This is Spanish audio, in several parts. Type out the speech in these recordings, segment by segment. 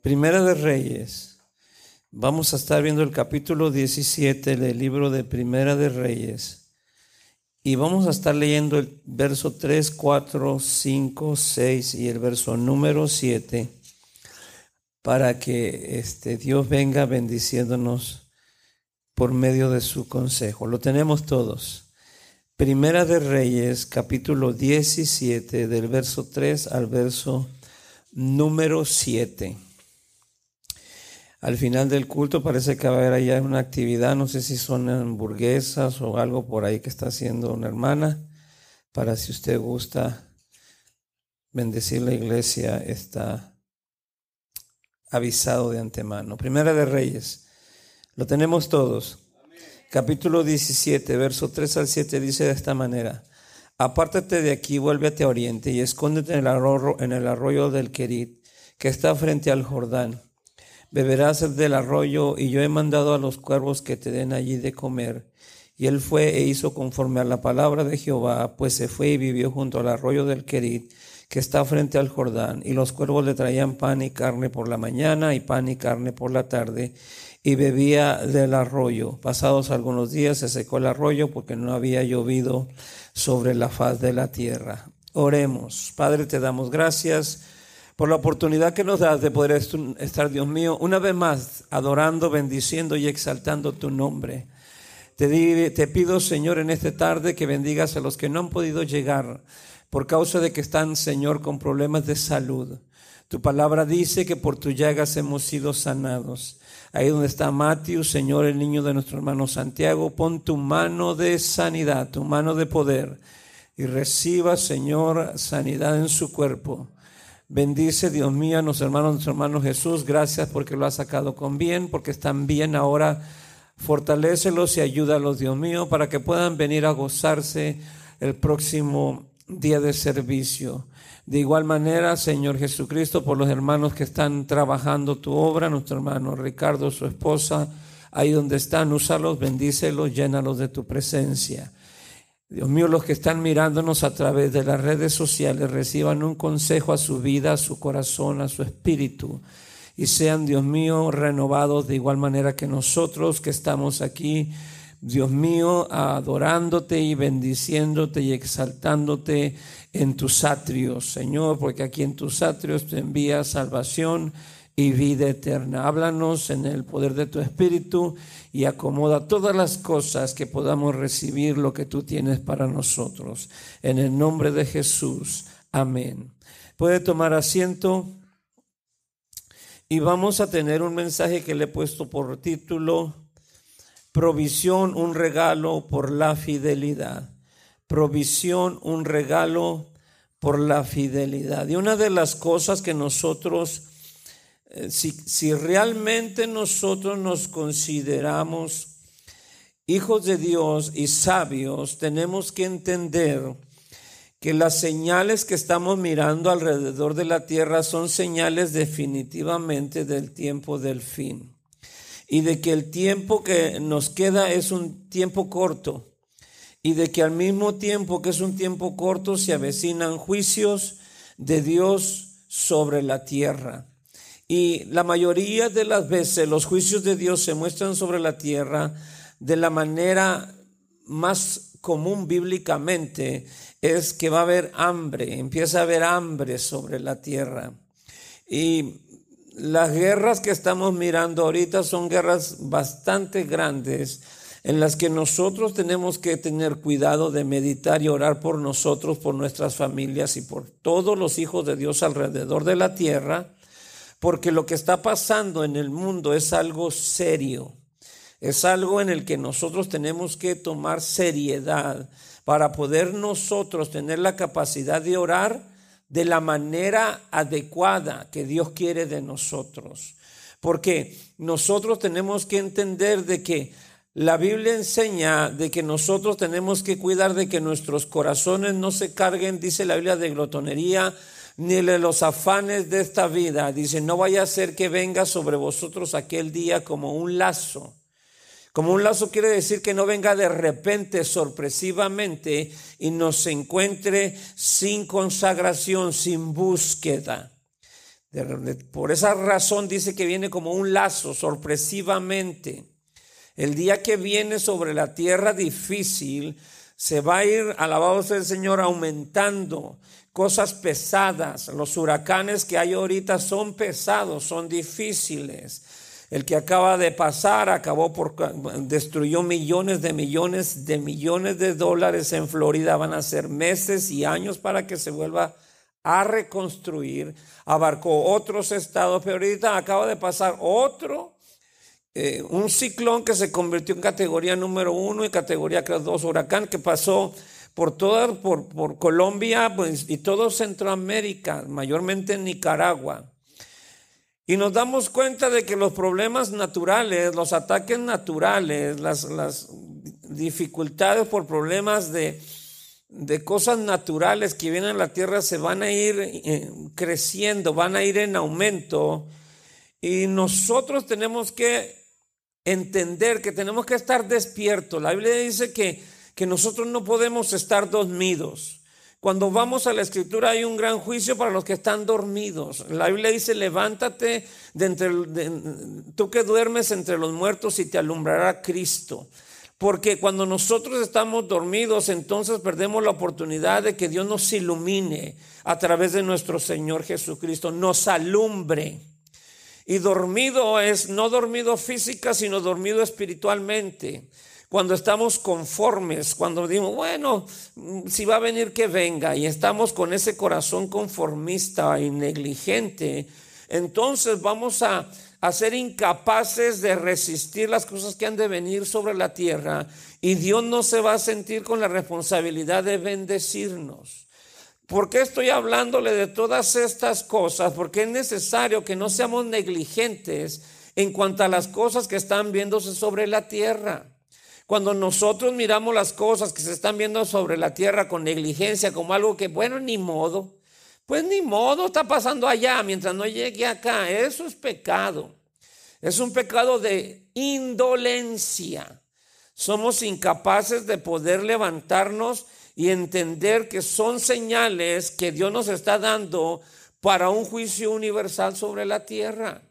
Primera de Reyes. Vamos a estar viendo el capítulo 17 del libro de Primera de Reyes. Y vamos a estar leyendo el verso 3, 4, 5, 6 y el verso número 7 para que Dios venga bendiciéndonos por medio de su consejo. Lo tenemos todos. Primera de Reyes, capítulo 17, del verso 3 al verso número 7. Al final del culto parece que va a haber allá una actividad, no sé si son hamburguesas o algo por ahí que está haciendo una hermana, para si usted gusta bendecir la iglesia, está avisado de antemano. Primera de Reyes, lo tenemos todos. Amén. Capítulo 17, verso 3 al 7 dice de esta manera: apártate de aquí, vuélvete a oriente y escóndete en el arroyo del Querit, que está frente al Jordán. Beberás del arroyo, y yo he mandado a los cuervos que te den allí de comer. Y él fue e hizo conforme a la palabra de Jehová, pues se fue y vivió junto al arroyo del Querit, que está frente al Jordán. Y los cuervos le traían pan y carne por la mañana, y pan y carne por la tarde, y bebía del arroyo. Pasados algunos días se secó el arroyo, porque no había llovido sobre la faz de la tierra. Oremos. Padre, te damos gracias por la oportunidad que nos das de poder estar, Dios mío, una vez más adorando, bendiciendo y exaltando tu nombre. Te pido, Señor, en esta tarde que bendigas a los que no han podido llegar por causa de que están, Señor, con problemas de salud. Tu palabra dice que por tus llagas hemos sido sanados. Ahí donde está Matthew, Señor, el niño de nuestro hermano Santiago, pon tu mano de sanidad, tu mano de poder, y reciba, Señor, sanidad en su cuerpo. Bendice, Dios mío, a nuestro hermano Jesús. Gracias porque lo has sacado con bien, porque están bien ahora. Fortalécelos y ayúdalos, Dios mío, para que puedan venir a gozarse el próximo día de servicio. De igual manera, Señor Jesucristo, por los hermanos que están trabajando tu obra, nuestro hermano Ricardo, su esposa, ahí donde están, úsalos, bendícelos, llénalos de tu presencia. Dios mío, los que están mirándonos a través de las redes sociales reciban un consejo a su vida, a su corazón, a su espíritu, y sean, Dios mío, renovados de igual manera que nosotros que estamos aquí, Dios mío, adorándote y bendiciéndote y exaltándote en tus atrios, Señor, porque aquí en tus atrios te envías salvación y vida eterna. Háblanos en el poder de tu espíritu y acomoda todas las cosas que podamos recibir lo que tú tienes para nosotros. En el nombre de Jesús. Amén. Puede tomar asiento y vamos a tener un mensaje que le he puesto por título: Provisión, un regalo por la fidelidad. Provisión, un regalo por la fidelidad. Y una de las cosas que nosotros, si realmente nosotros nos consideramos hijos de Dios y sabios, tenemos que entender que las señales que estamos mirando alrededor de la tierra son señales definitivamente del tiempo del fin, y de que el tiempo que nos queda es un tiempo corto, y de que al mismo tiempo que es un tiempo corto se avecinan juicios de Dios sobre la tierra. Y la mayoría de las veces los juicios de Dios se muestran sobre la tierra de la manera más común bíblicamente, es que va a haber hambre, empieza a haber hambre sobre la tierra. Y las guerras que estamos mirando ahorita son guerras bastante grandes, en las que nosotros tenemos que tener cuidado de meditar y orar por nosotros, por nuestras familias y por todos los hijos de Dios alrededor de la tierra. Porque lo que está pasando en el mundo es algo serio, es algo en el que nosotros tenemos que tomar seriedad para poder nosotros tener la capacidad de orar de la manera adecuada que Dios quiere de nosotros. Porque nosotros tenemos que entender de que la Biblia enseña de que nosotros tenemos que cuidar de que nuestros corazones no se carguen, dice la Biblia, de glotonería, ni de los afanes de esta vida. Dice, no vaya a ser que venga sobre vosotros aquel día como un lazo. Como un lazo quiere decir que no venga de repente, sorpresivamente, y nos encuentre sin consagración, sin búsqueda. Por esa razón dice que viene como un lazo, sorpresivamente. El día que viene sobre la tierra difícil, se va a ir, alabado sea el Señor, aumentando cosas pesadas. Los huracanes que hay ahorita son pesados, son difíciles. El que acaba de pasar destruyó millones de dólares en Florida. Van a ser meses y años para que se vuelva a reconstruir. Abarcó otros estados, pero ahorita acaba de pasar un ciclón que se convirtió en categoría número 1 y categoría 2, huracán que pasó por Colombia, pues, y todo Centroamérica, mayormente en Nicaragua. Y nos damos cuenta de que los problemas naturales, los ataques naturales, las dificultades por problemas de cosas naturales que vienen a la tierra se van a ir creciendo, van a ir en aumento. Y nosotros tenemos que entender que tenemos que estar despiertos. La Biblia dice que nosotros no podemos estar dormidos. Cuando vamos a la Escritura hay un gran juicio para los que están dormidos. La Biblia dice: levántate tú que duermes entre los muertos y te alumbrará Cristo. Porque cuando nosotros estamos dormidos, entonces perdemos la oportunidad de que Dios nos ilumine a través de nuestro Señor Jesucristo, nos alumbre. Y dormido es no dormido física, sino dormido espiritualmente. Cuando estamos conformes, cuando decimos, bueno, si va a venir que venga, y estamos con ese corazón conformista y negligente, entonces vamos a ser incapaces de resistir las cosas que han de venir sobre la tierra, y Dios no se va a sentir con la responsabilidad de bendecirnos. ¿Por qué estoy hablándole de todas estas cosas? Porque es necesario que no seamos negligentes en cuanto a las cosas que están viéndose sobre la tierra. Cuando nosotros miramos las cosas que se están viendo sobre la tierra con negligencia, como algo que, bueno, ni modo, pues ni modo, está pasando allá mientras no llegue acá, eso es pecado. Es un pecado de indolencia. Somos incapaces de poder levantarnos y entender que son señales que Dios nos está dando para un juicio universal sobre la tierra.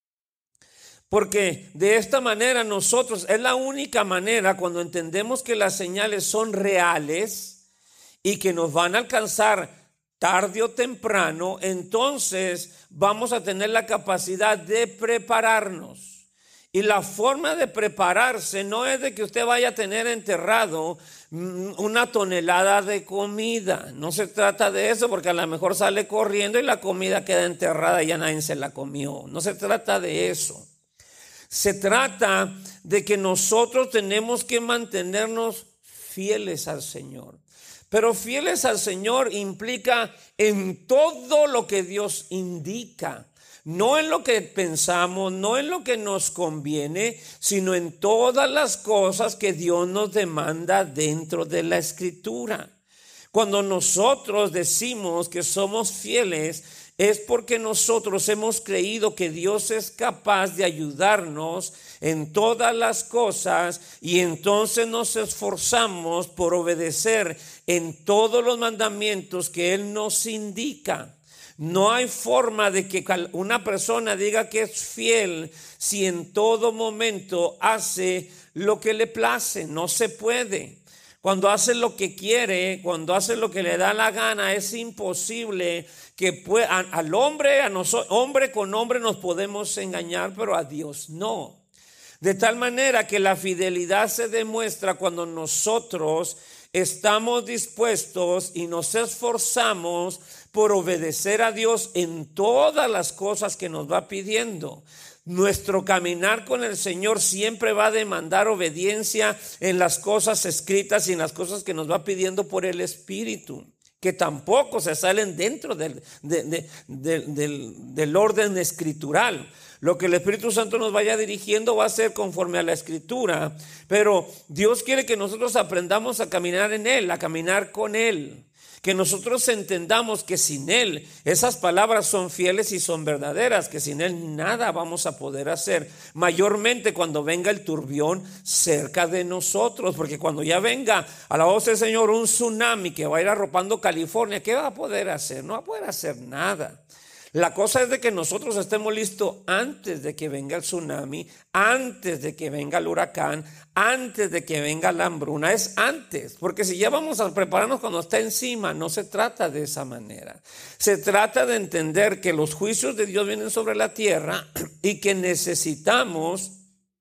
Porque de esta manera nosotros, es la única manera cuando entendemos que las señales son reales y que nos van a alcanzar tarde o temprano, entonces vamos a tener la capacidad de prepararnos. Y la forma de prepararse no es de que usted vaya a tener enterrado una tonelada de comida. No se trata de eso, porque a lo mejor sale corriendo y la comida queda enterrada y ya nadie se la comió. No se trata de eso. Se trata de que nosotros tenemos que mantenernos fieles al Señor. Pero fieles al Señor implica en todo lo que Dios indica. No en lo que pensamos, no en lo que nos conviene, sino en todas las cosas que Dios nos demanda dentro de la Escritura. Cuando nosotros decimos que somos fieles, es porque nosotros hemos creído que Dios es capaz de ayudarnos en todas las cosas, y entonces nos esforzamos por obedecer en todos los mandamientos que Él nos indica. No hay forma de que una persona diga que es fiel si en todo momento hace lo que le place. No se puede. Cuando hace lo que quiere, cuando hace lo que le da la gana, es imposible que al hombre, hombre con hombre nos podemos engañar, pero a Dios no. De tal manera que la fidelidad se demuestra cuando nosotros estamos dispuestos y nos esforzamos por obedecer a Dios en todas las cosas que nos va pidiendo. Nuestro caminar con el Señor siempre va a demandar obediencia en las cosas escritas y en las cosas que nos va pidiendo por el Espíritu, que tampoco se salen dentro del orden escritural. Lo que el Espíritu Santo nos vaya dirigiendo va a ser conforme a la Escritura, pero Dios quiere que nosotros aprendamos a caminar en Él, a caminar con Él. Que nosotros entendamos que sin Él esas palabras son fieles y son verdaderas, que sin Él nada vamos a poder hacer, mayormente cuando venga el turbión cerca de nosotros, porque cuando ya venga a la voz del Señor un tsunami que va a ir arropando California, ¿qué va a poder hacer? No va a poder hacer nada. La cosa es de que nosotros estemos listos antes de que venga el tsunami, antes de que venga el huracán, antes de que venga la hambruna. Es antes, porque si ya vamos a prepararnos cuando está encima, no se trata de esa manera. Se trata de entender que los juicios de Dios vienen sobre la tierra y que necesitamos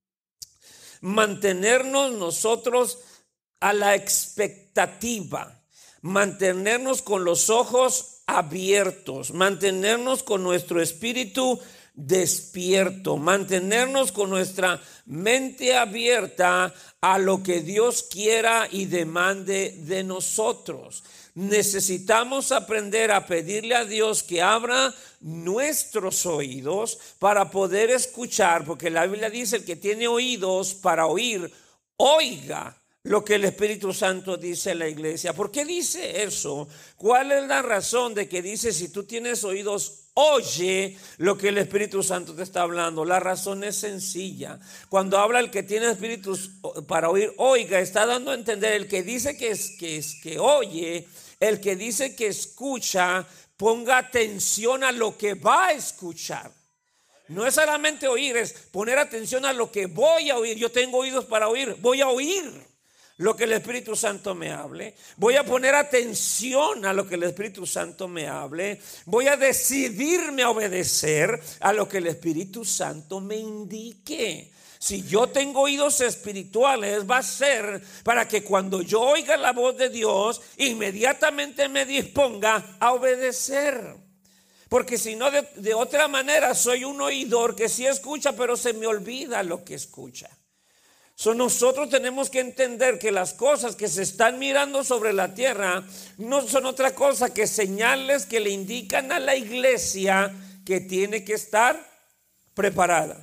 mantenernos nosotros a la expectativa, mantenernos con los ojos abiertos, mantenernos con nuestro espíritu despierto, mantenernos con nuestra mente abierta a lo que Dios quiera y demande de nosotros. Necesitamos aprender a pedirle a Dios que abra nuestros oídos para poder escuchar, porque la Biblia dice: el que tiene oídos para oír, oiga lo que el Espíritu Santo dice a la iglesia. ¿Por qué dice eso? ¿Cuál es la razón de que dice: si tú tienes oídos, oye lo que el Espíritu Santo te está hablando? La razón es sencilla. Cuando habla el que tiene espíritus para oír, oiga, está dando a entender: el que dice que oye, el que dice que escucha, ponga atención a lo que va a escuchar. No es solamente oír, es poner atención a lo que voy a oír. Yo tengo oídos para oír, voy a oír lo que el Espíritu Santo me hable. Voy a poner atención a lo que el Espíritu Santo me hable. Voy a decidirme a obedecer a lo que el Espíritu Santo me indique. Si yo tengo oídos espirituales, va a ser para que cuando yo oiga la voz de Dios, inmediatamente me disponga a obedecer. Porque si no, de otra manera, soy un oidor que sí escucha, pero se me olvida lo que escucha. Nosotros tenemos que entender que las cosas que se están mirando sobre la tierra no son otra cosa que señales que le indican a la iglesia que tiene que estar preparada.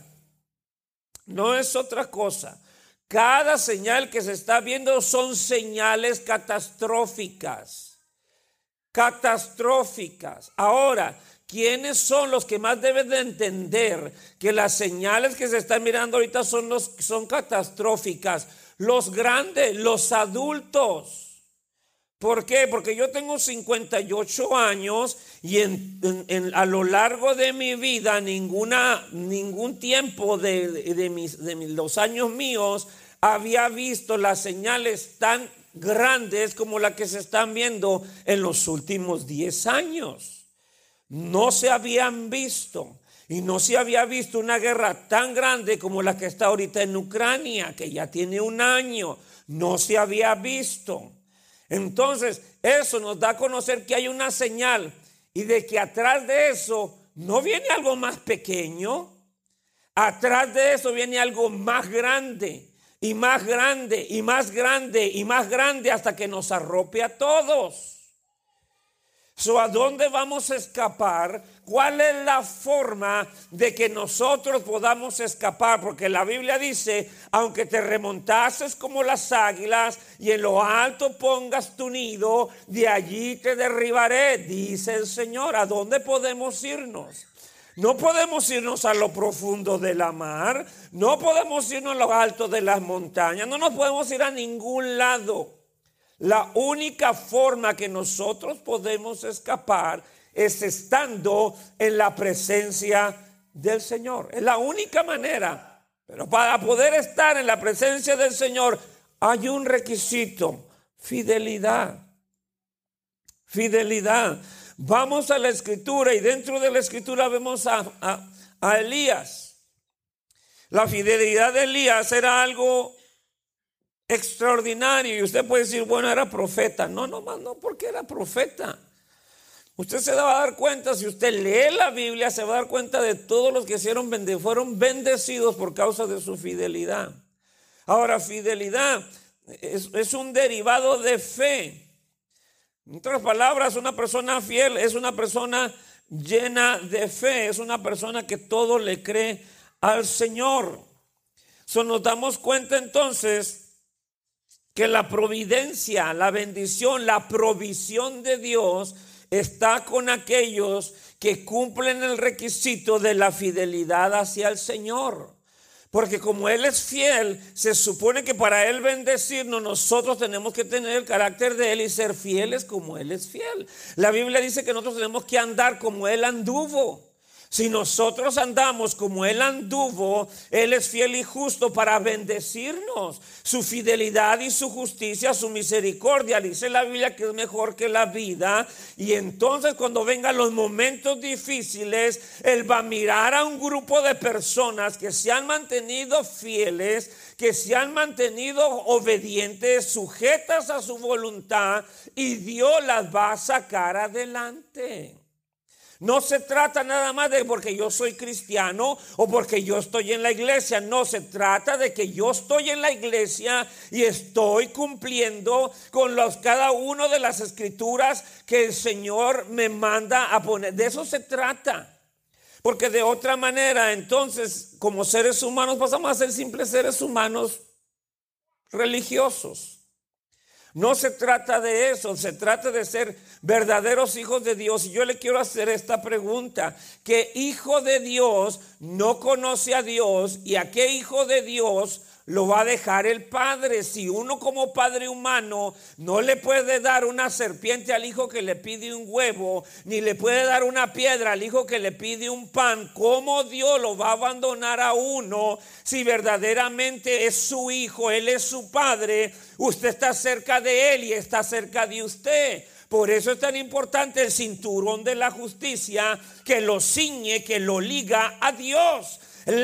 No es otra cosa. Cada señal que se está viendo son señales catastróficas. Catastróficas. Ahora, ¿quiénes son los que más deben de entender que las señales que se están mirando ahorita son catastróficas? Los grandes, los adultos. ¿Por qué? Porque yo tengo 58 años y a lo largo de mi vida ningún tiempo de los años míos había visto las señales tan grandes como las que se están viendo en los últimos 10 años. No se habían visto, y no se había visto una guerra tan grande como la que está ahorita en Ucrania, que ya tiene un año. No se había visto. Entonces, eso nos da a conocer que hay una señal, y de que atrás de eso no viene algo más pequeño. Atrás de eso viene algo más grande, y más grande, y más grande, y más grande, hasta que nos arrope a todos. ¿A dónde vamos a escapar? ¿Cuál es la forma de que nosotros podamos escapar? Porque la Biblia dice: aunque te remontases como las águilas y en lo alto pongas tu nido, de allí te derribaré, dice el Señor. ¿A dónde podemos irnos? No podemos irnos a lo profundo de la mar, no podemos irnos a lo alto de las montañas, no nos podemos ir a ningún lado. La única forma que nosotros podemos escapar es estando en la presencia del Señor. Es la única manera. Pero para poder estar en la presencia del Señor hay un requisito: fidelidad. Fidelidad. Vamos a la Escritura, y dentro de la Escritura vemos a Elías. La fidelidad de Elías era algo extraordinario. Y usted puede decir: bueno, era profeta. No, porque era profeta. Usted se va a dar cuenta, si usted lee la Biblia, se va a dar cuenta de todos los que fueron bendecidos por causa de su fidelidad. Ahora, fidelidad es un derivado de fe. En otras palabras, una persona fiel es una persona llena de fe, es una persona que todo le cree al Señor. Nos damos cuenta entonces que la providencia, la bendición, la provisión de Dios está con aquellos que cumplen el requisito de la fidelidad hacia el Señor. Porque como Él es fiel, se supone que para Él bendecirnos, nosotros tenemos que tener el carácter de Él y ser fieles como Él es fiel. La Biblia dice que nosotros tenemos que andar como Él anduvo. Si nosotros andamos como Él anduvo, Él es fiel y justo para bendecirnos. Su fidelidad y su justicia, su misericordia, dice la Biblia que es mejor que la vida. Y entonces cuando vengan los momentos difíciles, Él va a mirar a un grupo de personas que se han mantenido fieles, que se han mantenido obedientes, sujetas a su voluntad, y Dios las va a sacar adelante. No se trata nada más de porque yo soy cristiano o porque yo estoy en la iglesia. No, se trata de que yo estoy en la iglesia y estoy cumpliendo con cada uno de las escrituras que el Señor me manda a poner. De eso se trata. Porque de otra manera, entonces, como seres humanos, pasamos a ser simples seres humanos religiosos. No se trata de eso, se trata de ser verdaderos hijos de Dios. Y yo le quiero hacer esta pregunta: ¿qué hijo de Dios no conoce a Dios y a qué hijo de Dios lo va a dejar el Padre? Si uno como padre humano no le puede dar una serpiente al hijo que le pide un huevo, ni le puede dar una piedra al hijo que le pide un pan, ¿cómo Dios lo va a abandonar a uno si verdaderamente es su hijo, Él es su Padre? Usted está cerca de Él y está cerca de usted. Por eso es tan importante el cinturón de la justicia que lo ciñe, que lo liga a Dios.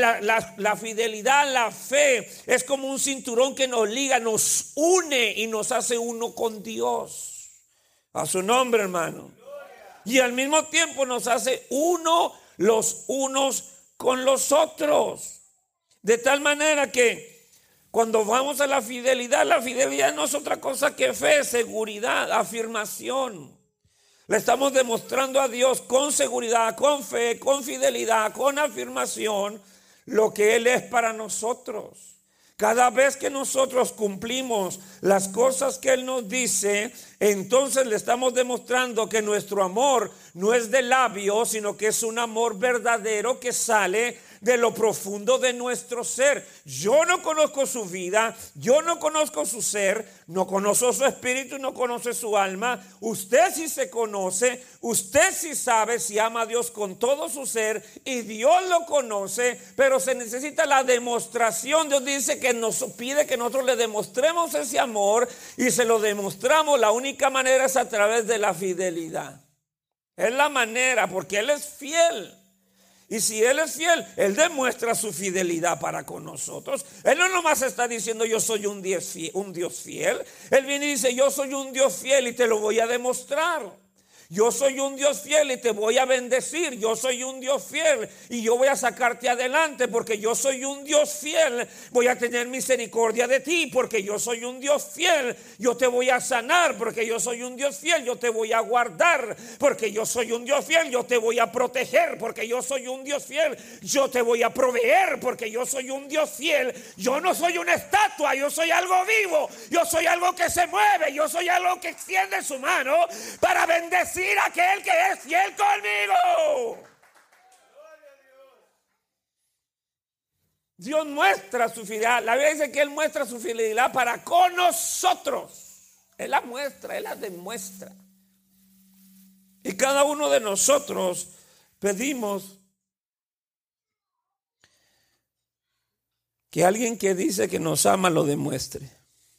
La fidelidad, la fe es como un cinturón que nos liga, nos une y nos hace uno con Dios. A su nombre, hermano. Y al mismo tiempo nos hace uno los unos con los otros. De tal manera que cuando vamos a la fidelidad no es otra cosa que fe, seguridad, afirmación. Le estamos demostrando a Dios con seguridad, con fe, con fidelidad, con afirmación lo que Él es para nosotros. Cada vez que nosotros cumplimos las cosas que Él nos dice, entonces le estamos demostrando que nuestro amor no es de labios, sino que es un amor verdadero que sale de lo profundo de nuestro ser. Yo no conozco su vida, yo no conozco su ser, no conozco su espíritu, no conoce su alma. Usted sí se conoce, usted sí sabe si ama a Dios con todo su ser y Dios lo conoce, pero se necesita la demostración. Dios dice que nos pide que nosotros le demostremos ese amor y se lo demostramos. La única manera es a través de la fidelidad. Es la manera, porque Él es fiel. Y si Él es fiel, Él demuestra su fidelidad para con nosotros. Él no nomás está diciendo yo soy un Dios fiel. Él viene y dice yo soy un Dios fiel y te lo voy a demostrar. Yo soy un Dios fiel y te voy a bendecir. Yo soy un Dios fiel y yo voy a sacarte adelante porque yo soy un Dios fiel. Voy a tener misericordia de ti porque yo soy un Dios fiel. Yo te voy a sanar porque yo soy un Dios fiel. Yo te voy a guardar porque yo soy un Dios fiel. Yo te voy a proteger porque yo soy un Dios fiel. Yo te voy a proveer porque yo soy un Dios fiel. Yo no soy una estatua, yo soy algo vivo. Yo soy algo que se mueve. Yo soy algo que extiende su mano para bendecir a aquel que es fiel conmigo. Dios muestra su fidelidad. La Biblia dice que Él muestra su fidelidad para con nosotros. Él la muestra, Él la demuestra. Y cada uno de nosotros pedimos que alguien que dice que nos ama lo demuestre.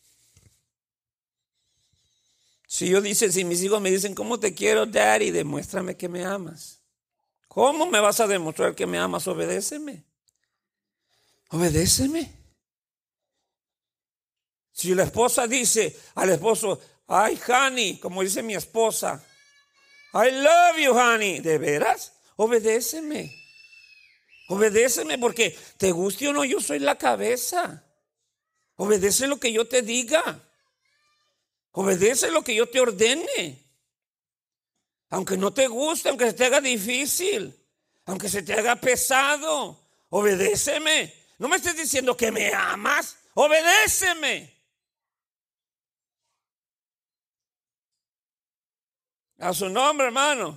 Si mis hijos me dicen, ¿cómo te quiero, Daddy? Demuéstrame que me amas. ¿Cómo me vas a demostrar que me amas? Obedéceme. Obedéceme. Si la esposa dice al esposo, ay, honey, como dice mi esposa, I love you, honey. ¿De veras? Obedéceme. Obedéceme porque te guste o no, yo soy la cabeza. Obedece lo que yo te diga. Obedece lo que yo te ordene. Aunque no te guste, aunque se te haga difícil, aunque se te haga pesado, obedéceme. No me estés diciendo que me amas, obedéceme. A su nombre, hermano.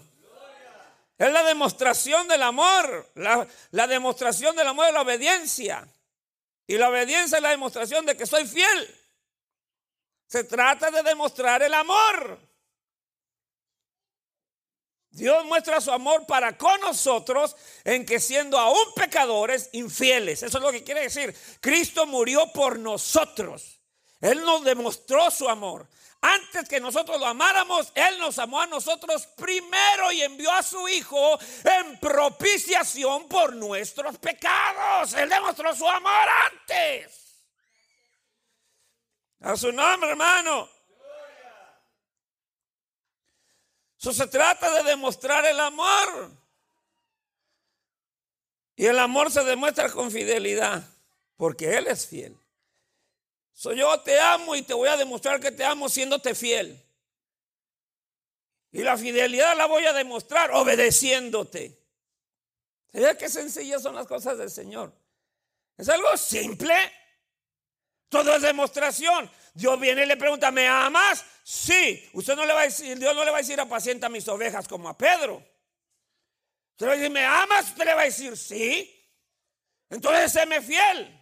Es la demostración del amor, la demostración del amor de la obediencia. Y la obediencia es la demostración de que soy fiel. Se trata de demostrar el amor. Dios muestra su amor para con nosotros en que siendo aún pecadores, infieles. Eso es lo que quiere decir. Cristo murió por nosotros. Él nos demostró su amor. Antes que nosotros lo amáramos, Él nos amó a nosotros primero y envió a su Hijo en propiciación por nuestros pecados. Él demostró su amor antes. A su nombre, hermano. Eso se trata de demostrar el amor. Y el amor se demuestra con fidelidad, porque Él es fiel. Yo te amo y te voy a demostrar que te amo siéndote fiel. Y la fidelidad la voy a demostrar obedeciéndote. ¿Sabes qué sencillas son las cosas del Señor? Es algo simple. Todo es demostración. Dios viene y le pregunta, ¿me amas? Sí. Usted no le va a decir, Dios no le va a decir apacienta mis ovejas como a Pedro. Usted le va a decir, ¿me amas? Usted le va a decir, sí. Entonces séme fiel.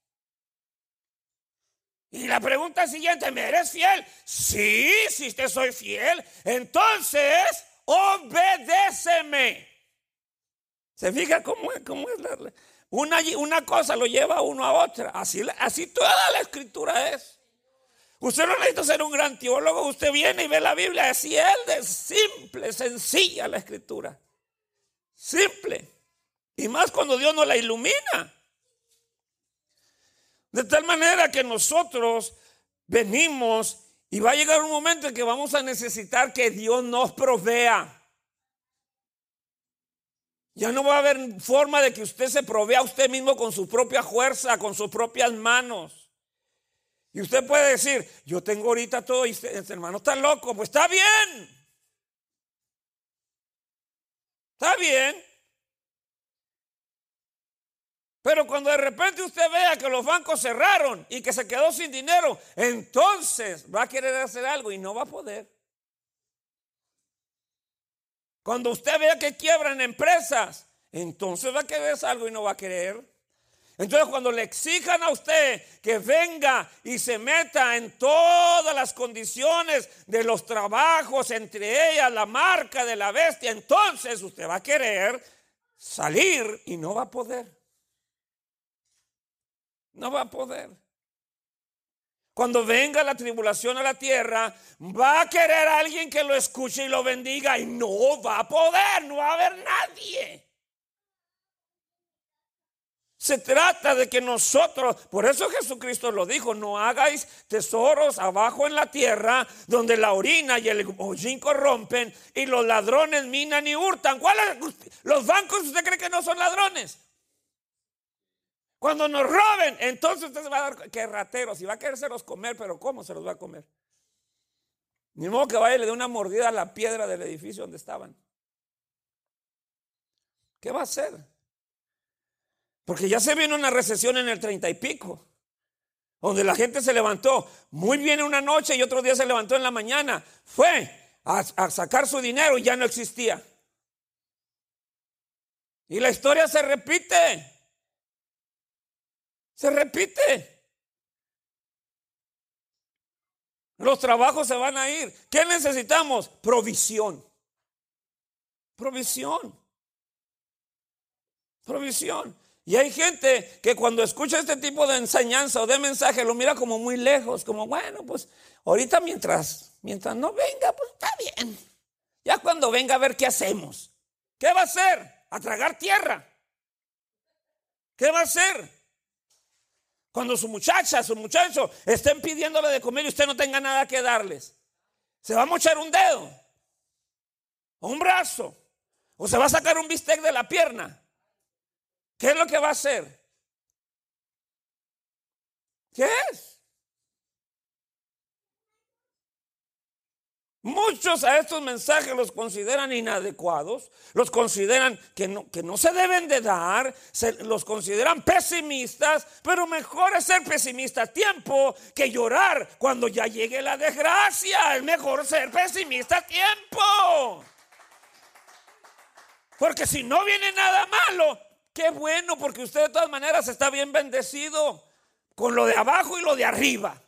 Y la pregunta siguiente, ¿me eres fiel? Sí, si te soy fiel. Entonces, obedéceme. ¿Se fija cómo es una cosa lo lleva uno a otra? Así toda la escritura es. Usted no necesita ser un gran teólogo. Usted viene y ve la Biblia. Así es de simple, sencilla la escritura. Simple. Y más cuando Dios nos la ilumina. De tal manera que nosotros venimos y va a llegar un momento en que vamos a necesitar que Dios nos provea. Ya no va a haber forma de que usted se provea a usted mismo con su propia fuerza, con sus propias manos. Y usted puede decir, yo tengo ahorita todo y este hermano está loco. Pues está bien. Está bien. Pero cuando de repente usted vea que los bancos cerraron y que se quedó sin dinero, entonces va a querer hacer algo y no va a poder. Cuando usted vea que quiebran empresas, entonces va a querer hacer algo y no va a querer. Entonces cuando le exijan a usted que venga y se meta en todas las condiciones de los trabajos, entre ellas la marca de la bestia, entonces usted va a querer salir y no va a poder. No va a poder. Cuando venga la tribulación a la tierra, va a querer a alguien que lo escuche y lo bendiga y no va a poder, no va a haber nadie. Se trata de que nosotros, por eso Jesucristo lo dijo, no hagáis tesoros abajo en la tierra donde la orina y el hollín corrompen y los ladrones minan y hurtan. ¿Los bancos usted cree que no son ladrones? Cuando nos roben, entonces usted se va a dar que rateros y va a querérselos comer, pero ¿cómo se los va a comer? Ni modo que vaya y le dé una mordida a la piedra del edificio donde estaban. ¿Qué va a hacer? Porque ya se vino una recesión en el 30 y pico, donde la gente se levantó muy bien en una noche y otro día se levantó en la mañana. Fue a sacar su dinero y ya no existía. Y la historia se repite. Se repite. Los trabajos se van a ir. ¿Qué necesitamos? Provisión. Provisión. Provisión. Y hay gente que cuando escucha este tipo de enseñanza o de mensaje lo mira como muy lejos, como bueno, pues ahorita mientras no venga, pues está bien. Ya cuando venga a ver qué hacemos. ¿Qué va a hacer? A tragar tierra. ¿Qué va a hacer? Cuando su muchacho estén pidiéndole de comer y usted no tenga nada que darles, ¿se va a mochar un dedo? ¿O un brazo? ¿O se va a sacar un bistec de la pierna? ¿Qué es lo que va a hacer? ¿Qué es? Muchos a estos mensajes los consideran inadecuados, los consideran que no se deben de dar, los consideran pesimistas, pero mejor es ser pesimista a tiempo que llorar cuando ya llegue la desgracia. Es mejor ser pesimista a tiempo. Porque si no viene nada malo, qué bueno, porque usted de todas maneras está bien bendecido. con lo de abajo y lo de arriba.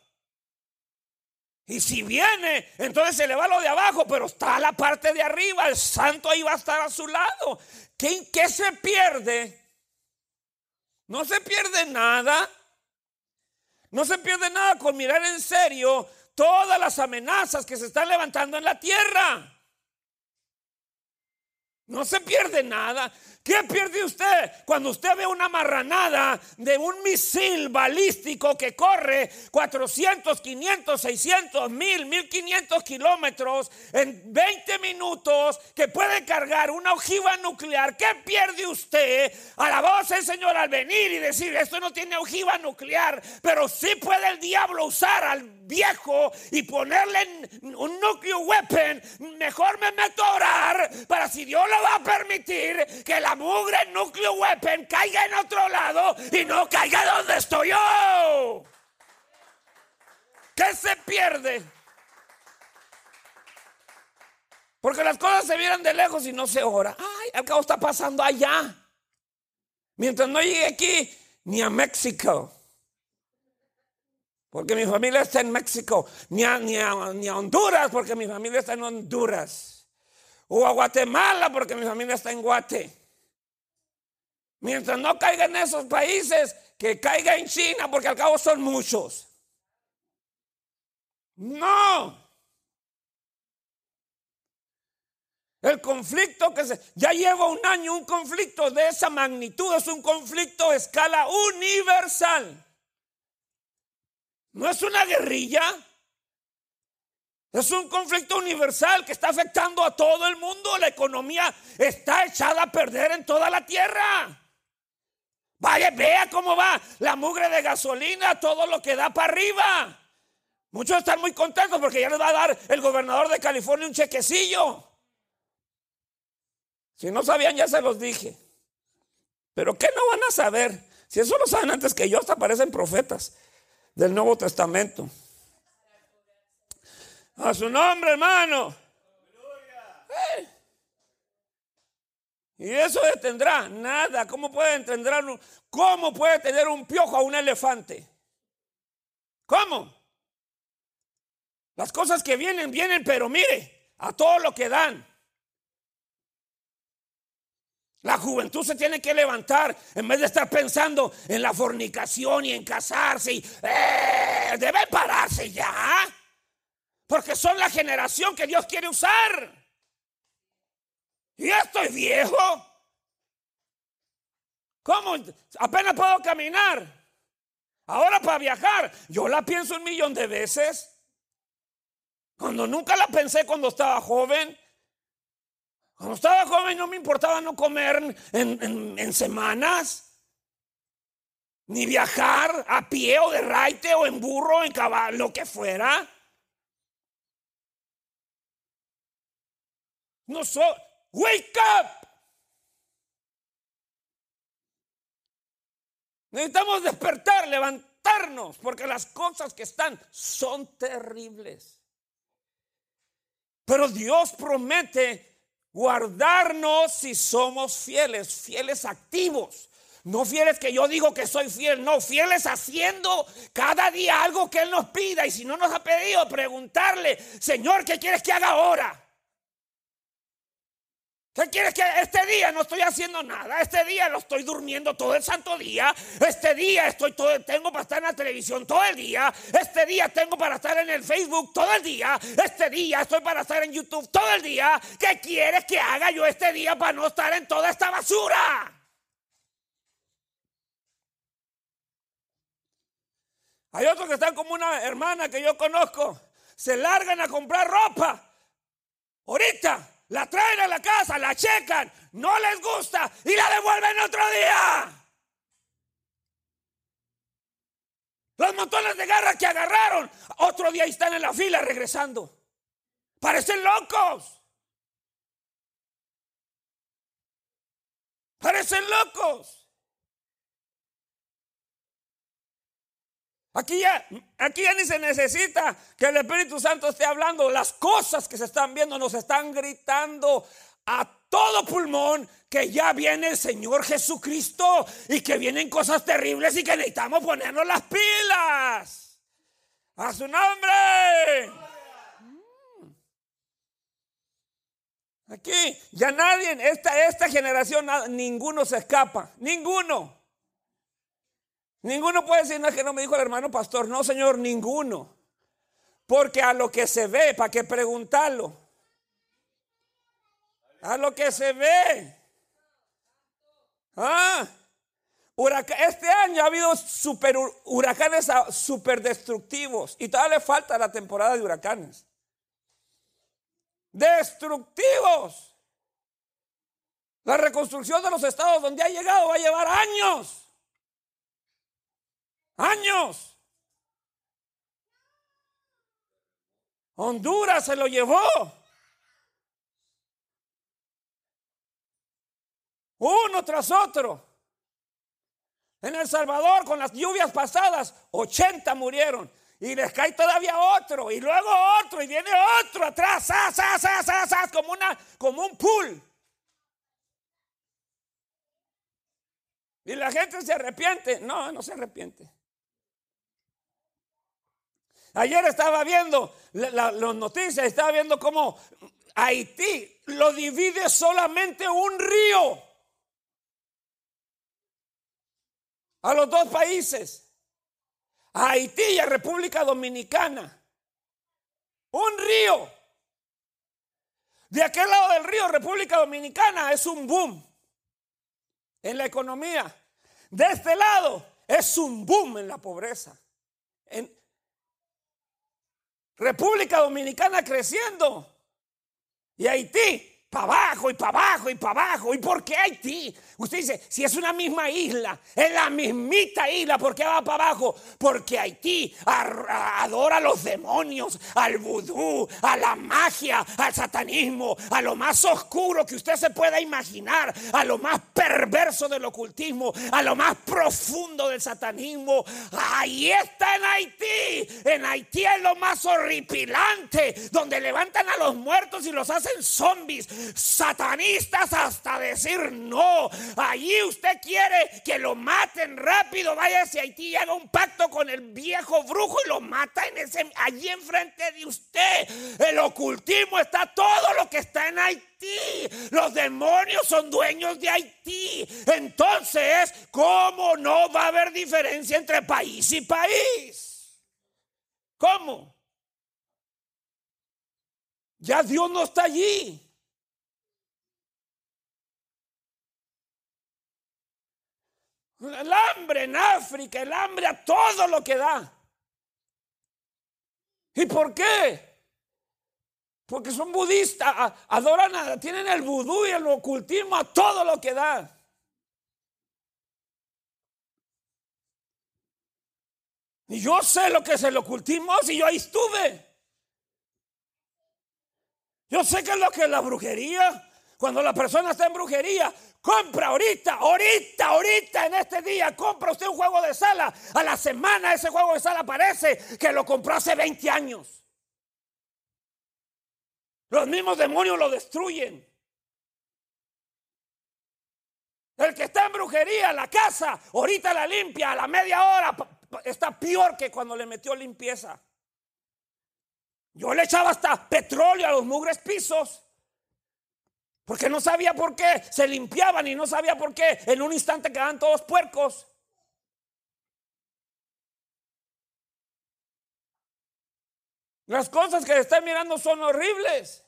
Y si viene, entonces se le va lo de abajo, pero está la parte de arriba. El santo ahí va a estar a su lado. ¿Qué se pierde? No se pierde nada. No se pierde nada con mirar en serio todas las amenazas que se están levantando en la tierra. No se pierde nada. ¿Qué pierde usted cuando usted ve una marranada de un misil balístico que corre 400, 500, 600, 1500 kilómetros en 20 minutos, que puede cargar una ojiva nuclear? ¿Qué pierde usted? Alabado sea el Señor al venir y decir: esto no tiene ojiva nuclear, pero sí puede el diablo usar al viejo y ponerle un nuclear weapon. Mejor me meto a orar para, si Dios lo va a permitir, que la mugre nuclear weapon caiga en otro lado y no caiga donde estoy yo. ¿Qué se pierde? Porque las cosas se miran de lejos y no se ora. Ay, al cabo está pasando allá. Mientras no llegue aquí ni a México, porque mi familia está en México, ni a Honduras, porque mi familia está en Honduras, o a Guatemala, porque mi familia está en Guate. Mientras no caiga en esos países, que caiga en China, porque al cabo son muchos. No. El conflicto ya lleva un año, un conflicto de esa magnitud, es un conflicto a escala universal. No es una guerrilla, es un conflicto universal que está afectando a todo el mundo. La economía está echada a perder en toda la tierra. Vaya, vea cómo va la mugre de gasolina, todo lo que da para arriba. Muchos están muy contentos porque ya les va a dar el gobernador de California un chequecillo. Si no sabían, ya se los dije. Pero ¿qué no van a saber? Si eso lo saben antes que yo, hasta parecen profetas del Nuevo Testamento. A su nombre, hermano. ¿Y eso detendrá? Nada. ¿Cómo puede tener un piojo a un elefante? ¿Cómo? Las cosas que vienen, pero mire, a todo lo que dan. La juventud se tiene que levantar en vez de estar pensando en la fornicación y en casarse. Deben pararse ya, porque son la generación que Dios quiere usar. Y ya estoy viejo. ¿Cómo? Apenas puedo caminar. Ahora para viajar, yo la pienso 1,000,000 de veces. Cuando nunca la pensé cuando estaba joven. Cuando estaba joven no me importaba no comer en semanas, ni viajar a pie o de raite o en burro, en caballo, lo que fuera. Wake up. Necesitamos despertar, levantarnos, porque las cosas que están son terribles. Pero Dios promete guardarnos si somos fieles activos. No fieles que yo digo que soy fiel, no, fieles haciendo cada día algo que Él nos pida. Y si no nos ha pedido, preguntarle: Señor, ¿qué quieres que haga ahora? ¿Qué quieres que este día no estoy haciendo nada? Este día lo estoy durmiendo todo el santo día. Este día tengo para estar en la televisión todo el día. Este día tengo para estar en el Facebook todo el día. Este día estoy para estar en YouTube todo el día. ¿Qué quieres que haga yo este día para no estar en toda esta basura? Hay otros que están como una hermana que yo conozco. Se largan a comprar ropa. Ahorita la traen a la casa, la checan, no les gusta y la devuelven otro día. Los montones de garras que agarraron, otro día están en la fila regresando. Parecen locos. Parecen locos. Aquí ya ni se necesita que el Espíritu Santo esté hablando. Las cosas que se están viendo nos están gritando a todo pulmón que ya viene el Señor Jesucristo y que vienen cosas terribles y que necesitamos ponernos las pilas. ¡A su nombre! Aquí ya nadie, esta generación, ninguno se escapa, ninguno. Ninguno puede decir, no, es que no me dijo el hermano pastor. No, Señor, ninguno. Porque a lo que se ve, ¿para qué preguntarlo? A lo que se ve. Este año ha habido huracanes super destructivos y todavía le falta la temporada de huracanes. Destructivos. La reconstrucción de los estados donde ha llegado va a llevar años. Años. Honduras se lo llevó. Uno tras otro. En El Salvador, con las lluvias pasadas, 80 murieron. Y les cae todavía otro, y luego otro, y viene otro atrás, como un pool. Y la gente se arrepiente. No, no se arrepiente. Ayer estaba viendo las noticias, estaba viendo cómo Haití lo divide solamente un río a los dos países. A Haití y a República Dominicana. Un río. De aquel lado del río, República Dominicana, es un boom en la economía. De este lado es un boom en la pobreza. En República Dominicana creciendo y Haití para abajo y para abajo y para abajo. ¿Y por qué Haití? Usted dice, si es una misma isla, es la mismita isla, ¿por qué va para abajo? Porque Haití adora a los demonios, al vudú, a la magia, al satanismo, a lo más oscuro que usted se pueda imaginar, a lo más perverso del ocultismo, a lo más profundo del satanismo. Ahí está en Haití. En Haití es lo más horripilante, donde levantan a los muertos y los hacen zombies, satanistas hasta decir no. Allí usted quiere que lo maten rápido, váyase a Haití y haga un pacto con el viejo brujo y lo mata allí enfrente de usted. El ocultismo está, todo lo que está en Haití. Los demonios son dueños de Haití. Entonces, ¿cómo no va a haber diferencia entre país y país? ¿Cómo? Ya Dios no está allí. El hambre en África, el hambre a todo lo que da. ¿Y por qué? Porque son budistas, adoran, tienen el vudú y el ocultismo a todo lo que da. Y yo sé lo que es el ocultismo, si yo ahí estuve. Yo sé qué es lo que es la brujería. Cuando la persona está en brujería, compra ahorita, en este día, compra usted un juego de sala. A la semana ese juego de sala parece que lo compró hace 20 años. Los mismos demonios lo destruyen. El que está en brujería, la casa, ahorita la limpia, a la media hora está peor que cuando le metió limpieza. Yo le echaba hasta petróleo a los mugres pisos. Porque no sabía por qué se limpiaban y no sabía por qué en un instante quedaban todos puercos. Las cosas que están mirando son horribles,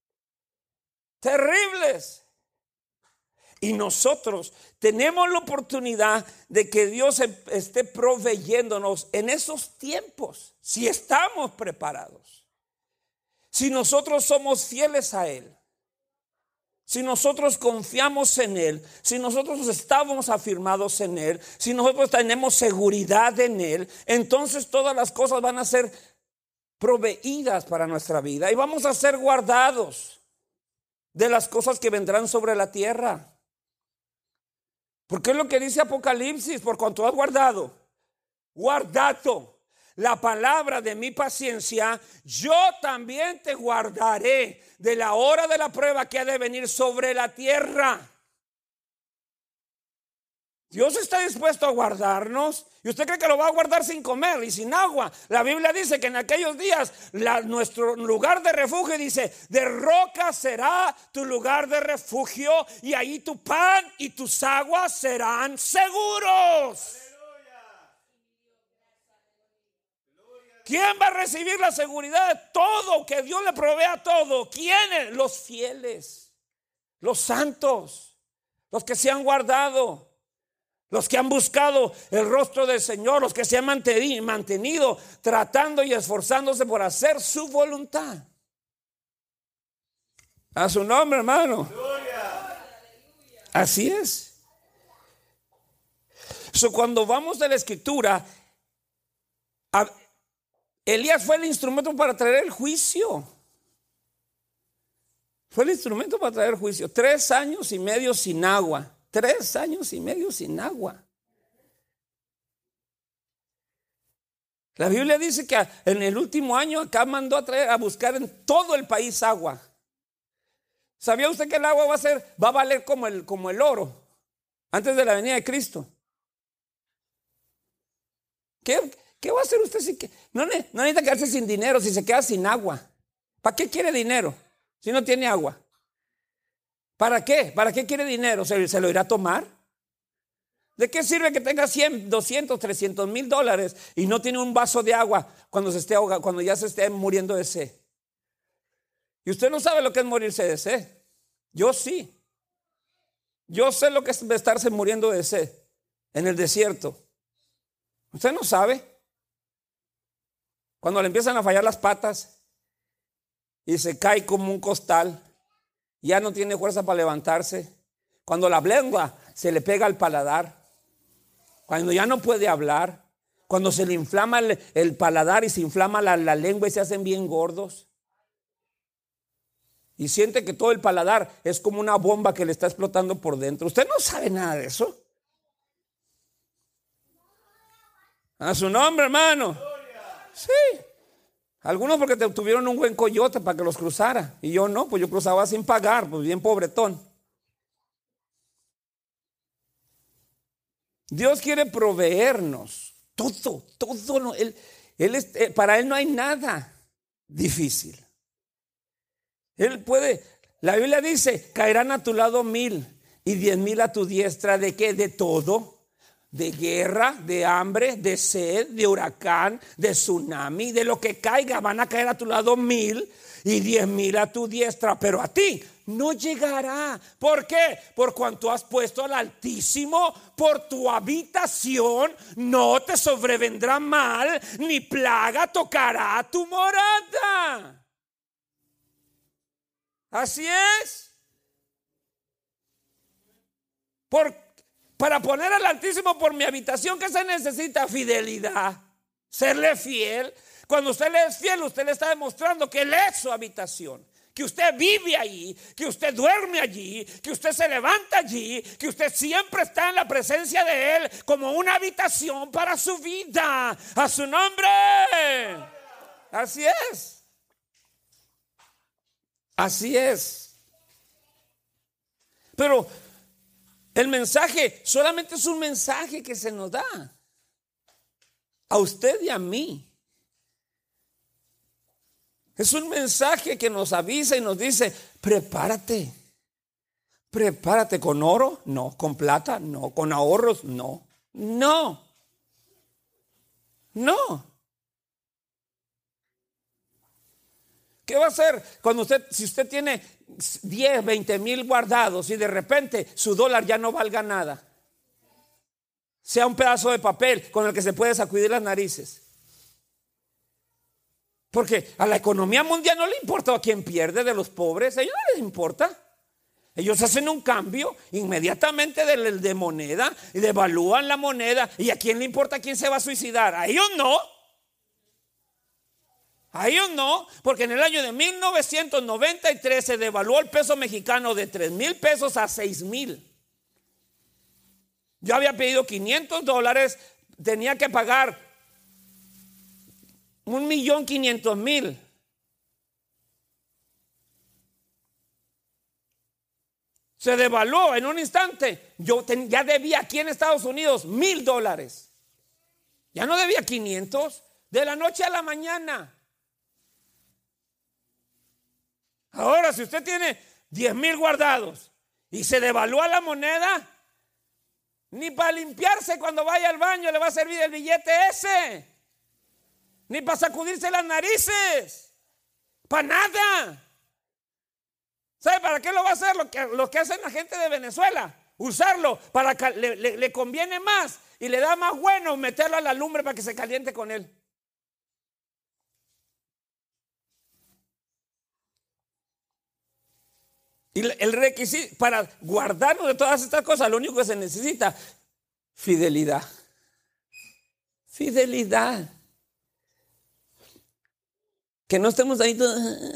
terribles. Y nosotros tenemos la oportunidad de que Dios esté proveyéndonos en esos tiempos, si estamos preparados, si nosotros somos fieles a Él. Si nosotros confiamos en Él, si nosotros estamos afirmados en Él, si nosotros tenemos seguridad en Él, entonces todas las cosas van a ser proveídas para nuestra vida y vamos a ser guardados de las cosas que vendrán sobre la tierra. Porque es lo que dice Apocalipsis: por cuanto has guardado la palabra de mi paciencia, yo también te guardaré de la hora de la prueba que ha de venir sobre la tierra. Dios está dispuesto a guardarnos. ¿Y usted cree que lo va a guardar sin comer y sin agua? La Biblia dice que en aquellos días nuestro lugar de refugio, dice, de roca será tu lugar de refugio, y ahí tu pan y tus aguas serán seguros. ¿Quién va a recibir la seguridad de todo? Que Dios le provea todo. ¿Quiénes? Los fieles, los santos, los que se han guardado, los que han buscado el rostro del Señor, los que se han mantenido tratando y esforzándose por hacer su voluntad. A su nombre, hermano. Así es. Cuando vamos de la Escritura, Elías fue el instrumento para traer el juicio. Fue el instrumento para traer el juicio. 3 años y medio sin agua. 3 años y medio sin agua. La Biblia dice que en el último año acá mandó a buscar en todo el país agua. ¿Sabía usted que el agua va a valer como el oro antes de la venida de Cristo? ¿Qué va a hacer usted si no necesita quedarse sin dinero si se queda sin agua? ¿Para qué quiere dinero si no tiene agua? ¿Para qué? ¿Para qué quiere dinero? ¿Se lo irá a tomar? ¿De qué sirve que tenga 100, 200, 300 mil dólares y no tiene un vaso de agua cuando ya se esté muriendo de sed? Y usted no sabe lo que es morirse de sed. Yo sí. Yo sé lo que es estarse muriendo de sed en el desierto. Usted no sabe. Cuando le empiezan a fallar las patas y se cae como un costal, ya no tiene fuerza para levantarse. Cuando la lengua se le pega al paladar, cuando ya no puede hablar, cuando se le inflama el paladar y se inflama la lengua y se hacen bien gordos, y siente que todo el paladar es como una bomba que le está explotando por dentro. Usted no sabe nada de eso. A su nombre, hermano. Sí. Algunos porque tuvieron un buen coyote para que los cruzara, y yo no, pues yo cruzaba sin pagar, pues bien pobretón. Dios quiere proveernos todo. Para Él no hay nada difícil. Él puede, la Biblia dice, caerán a tu lado 1000 y 10,000 a tu diestra. ¿De qué? De todo. De guerra, de hambre, de sed, de huracán, de tsunami, de lo que caiga. Van a caer a tu lado 1000 y 10,000 a tu diestra, pero a ti no llegará. ¿Por qué? Por cuanto has puesto al Altísimo por tu habitación, no te sobrevendrá mal, ni plaga tocará tu morada. Así es. Para poner al Altísimo por mi habitación, ¿qué se necesita? Fidelidad. Serle fiel. Cuando usted le es fiel, usted le está demostrando que Él es su habitación, que usted vive allí, que usted duerme allí, que usted se levanta allí, que usted siempre está en la presencia de Él como una habitación para su vida. A su nombre. Así es. Así es. Pero el mensaje solamente es un mensaje que se nos da a usted y a mí. Es un mensaje que nos avisa y nos dice: prepárate. Prepárate. ¿Con oro? No. ¿Con plata? No. ¿Con ahorros? No. No. ¿Qué va a hacer cuando si usted tiene 10, 20 mil guardados y de repente su dólar ya no valga nada? Sea un pedazo de papel con el que se puede sacudir las narices. Porque a la economía mundial no le importa a quién pierde de los pobres. A ellos no les importa. Ellos hacen un cambio inmediatamente de moneda y devalúan la moneda. ¿Y a quién le importa quién se va a suicidar? A ellos no. A ellos no, porque en el año de 1993 se devaluó el peso mexicano de 3,000 pesos a 6,000. Yo había pedido $500, tenía que pagar 1,500,000. Se devaluó en un instante. Yo ya debía aquí en Estados Unidos $1,000. Ya no debía 500. De la noche a la mañana. Ahora, si usted tiene 10,000 guardados y se devalúa la moneda, ni para limpiarse cuando vaya al baño le va a servir el billete ese. Ni para sacudirse las narices. Para nada. ¿Sabe para qué lo va a hacer? Lo que hacen la gente de Venezuela. Usarlo para que le conviene más y le da más bueno meterlo a la lumbre para que se caliente con él. Y el requisito para guardarnos de todas estas cosas, lo único que se necesita, fidelidad. Fidelidad. Que no estemos ahí todos,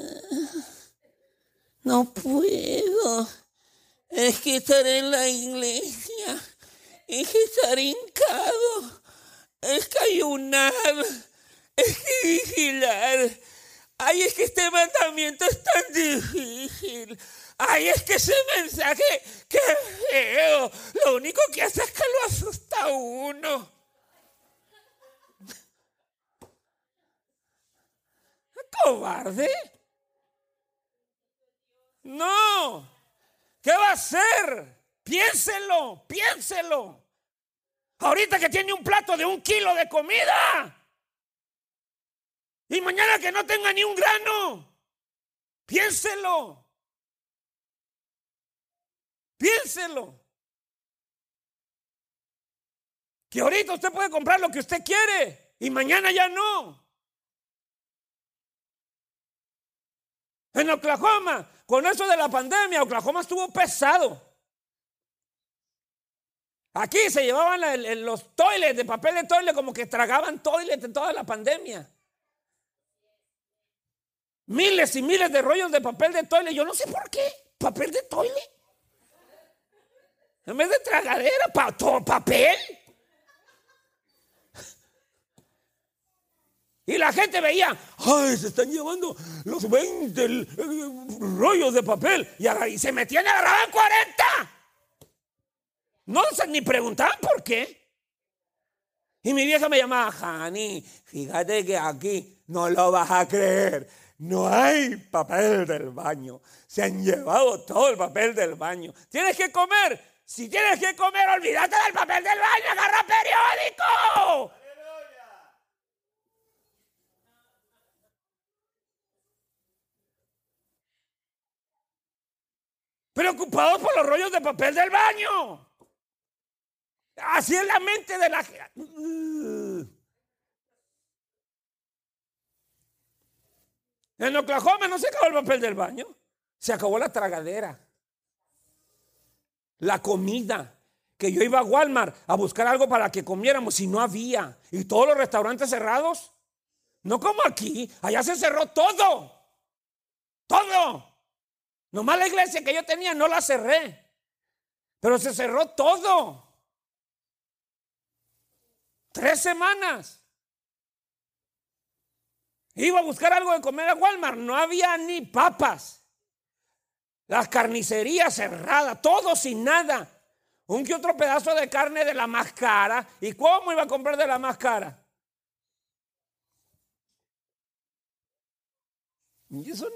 no puedo, es que estar en la iglesia, es que estar hincado, es que ayunar, es que vigilar. Ay, es que este mandamiento es tan difícil. Ay, es que ese mensaje, qué feo. Lo único que hace es que lo asusta a uno. ¿Cobarde? No. ¿Qué va a hacer? Piénselo, piénselo. Ahorita que tiene un plato de 1 kilo de comida. Y mañana que no tenga ni un grano. Piénselo. Piénselo. Que ahorita usted puede comprar lo que usted quiere y mañana ya no. En Oklahoma, con eso de la pandemia, Oklahoma estuvo pesado. Aquí se llevaban los toilets de papel de toilet como que tragaban toilet en toda la pandemia. Miles y miles de rollos de papel de toilet. Yo no sé por qué. ¿Papel de toilet? En vez de tragadera, papel. Y la gente veía, ay, se están llevando los 20 rollos de papel. Y se metían y agarraban 40. No ni preguntaban por qué. Y mi vieja me llamaba, Jani, fíjate que aquí no lo vas a creer. No hay papel del baño. Se han llevado todo el papel del baño. Tienes que comer. Si tienes que comer, olvídate del papel del baño. Agarra periódico. Preocupados por los rollos de papel del baño. Así es la mente de la gente. En Oklahoma no se acabó el papel del baño. Se acabó la tragadera. La comida. Que yo iba a Walmart a buscar algo para que comiéramos y no había. Y todos los restaurantes cerrados. No como aquí. Allá se cerró todo. Todo. Nomás la iglesia que yo tenía no la cerré. Pero se cerró todo. 3 semanas. Iba a buscar algo de comer a Walmart. No había ni papas. Las carnicerías cerradas. Todo sin nada. Un que otro pedazo de carne de la más cara. ¿Y cómo iba a comprar de la más cara? Y eso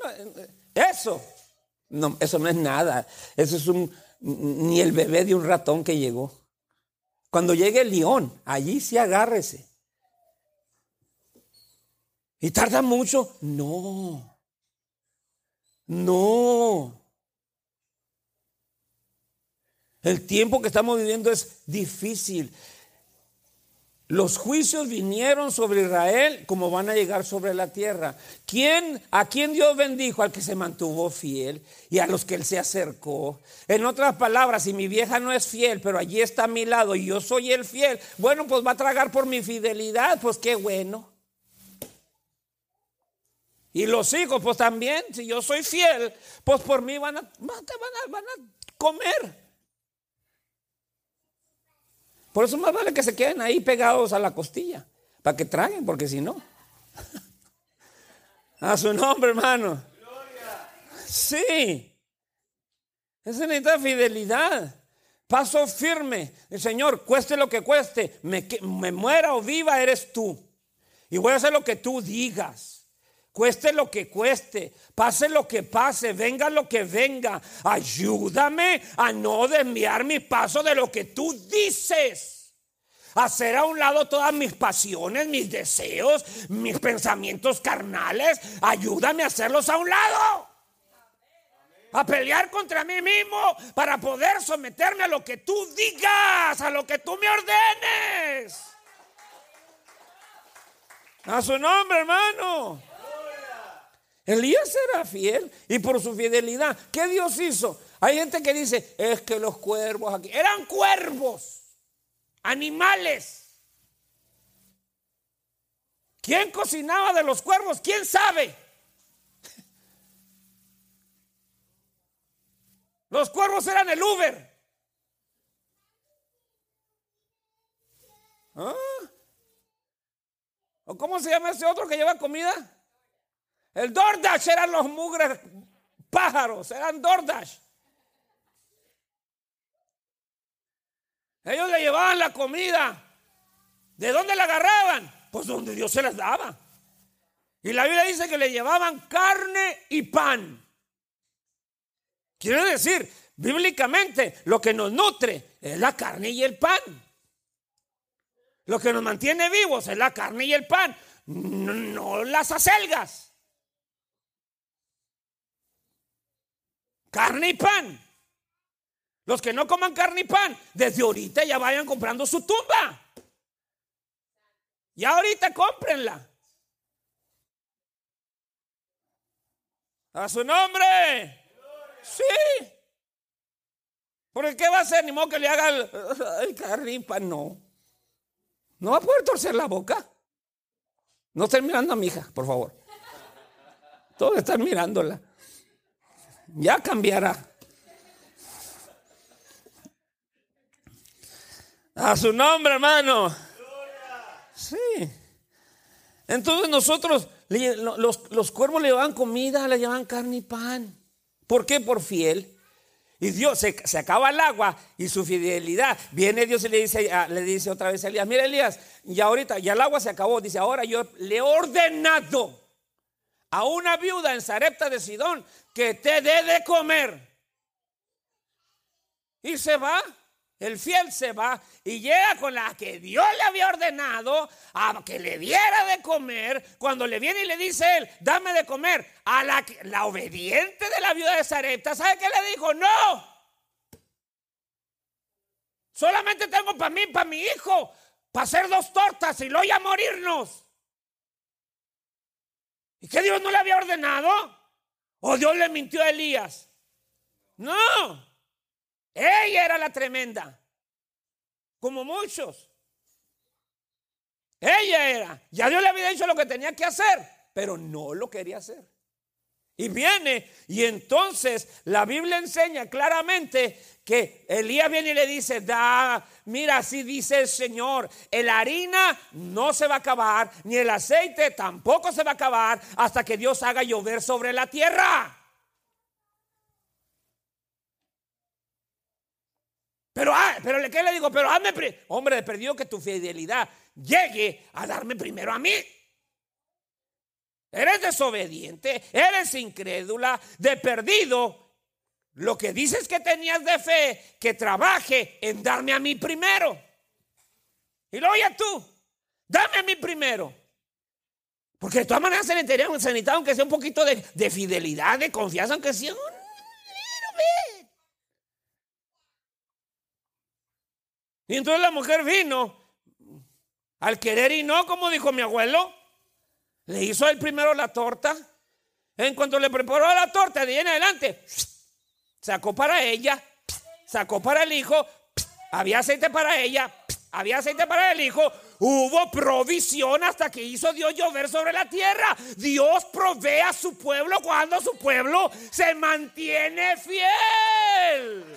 no es nada. Eso es ni el bebé de un ratón que llegó. Cuando llegue el león, allí sí agárrese. ¿Y tarda mucho? No. El tiempo que estamos viviendo es difícil. Los juicios vinieron sobre Israel como van a llegar sobre la tierra. ¿A quién Dios bendijo? Al que se mantuvo fiel y a los que Él se acercó. En otras palabras, si mi vieja no es fiel, pero allí está a mi lado y yo soy el fiel, bueno, pues va a tragar por mi fidelidad, pues qué bueno. Y los hijos, pues también, si yo soy fiel, pues por mí van a comer. Por eso más vale que se queden ahí pegados a la costilla, para que traguen, porque si no. A su nombre, hermano. Sí. Esa necesita fidelidad. Paso firme. El Señor, cueste lo que cueste, me muera o viva, eres tú. Y voy a hacer lo que tú digas. Cueste lo que cueste, pase lo que pase, venga lo que venga. Ayúdame a no desviar mi paso de lo que tú dices. Hacer a un lado todas mis pasiones, mis deseos, mis pensamientos carnales. Ayúdame a hacerlos a un lado. A pelear contra mí mismo para poder someterme a lo que tú digas, a lo que tú me ordenes. A su nombre, hermano. Elías era fiel y por su fidelidad, ¿qué Dios hizo? Hay gente que dice, es que los cuervos aquí, eran cuervos, animales. ¿Quién cocinaba de los cuervos? ¿Quién sabe? Los cuervos eran el Uber. ¿Ah? ¿O cómo se llama ese otro que lleva comida? El DoorDash. Eran los mugres pájaros, eran DoorDash. Ellos le llevaban la comida. ¿De dónde la agarraban? Pues donde Dios se las daba. Y la Biblia dice que le llevaban carne y pan. Quiere decir, bíblicamente, lo que nos nutre es la carne y el pan. Lo que nos mantiene vivos es la carne y el pan, no las acelgas. Carne y pan. Los que no coman carne y pan, desde ahorita ya vayan comprando su tumba. Ya ahorita cómprenla. A su nombre. Sí. Porque ¿qué va a hacer? Ni modo que le haga el carne y pan. No. No va a poder torcer la boca. No estén mirando a mi hija, por favor. Todos están mirándola. Ya cambiará. A su nombre, hermano. Sí. Entonces nosotros, los cuervos le llevaban comida, le llevaban carne y pan. ¿Por qué? Por fiel. Y Dios se acaba el agua y su fidelidad. Viene Dios y le dice otra vez a Elías, mira Elías, ya ahorita, ya el agua se acabó. Dice, ahora yo le he ordenado a una viuda en Sarepta de Sidón que te dé de comer. Y se va, el fiel se va y llega con la que Dios le había ordenado a que le diera de comer. Cuando le viene y le dice él, dame de comer, a la obediente de la viuda de Sarepta, ¿sabe qué le dijo? No, solamente tengo para mí, para mi hijo, para hacer 2 tortas y luego ya morirnos. ¿Y qué Dios no le había ordenado? ¿O Dios le mintió a Elías? No, ella era la tremenda, como muchos. Ella era, ya Dios le había dicho lo que tenía que hacer, pero no lo quería hacer. Y viene, y entonces la Biblia enseña claramente que Elías viene y le dice, mira, así dice el Señor, la harina no se va a acabar, ni el aceite tampoco se va a acabar hasta que Dios haga llover sobre la tierra. Pero ¿qué le digo? Pero hazme, hombre, perdido que tu fidelidad llegue a darme primero a mí. Eres desobediente, eres incrédula, de perdido. Lo que dices que tenías de fe, que trabaje en darme a mí primero. Y luego ya tú, dame a mí primero. Porque de todas maneras se necesita aunque sea un poquito de fidelidad, de confianza, aunque sea un little bit. Y entonces la mujer vino al querer y no, como dijo mi abuelo. Le hizo él primero la torta. En cuanto le preparó la torta, de ahí en adelante, sacó para ella, sacó para el hijo, había aceite para ella, había aceite para el hijo. Hubo provisión hasta que hizo Dios llover sobre la tierra. Dios provee a su pueblo cuando su pueblo se mantiene fiel.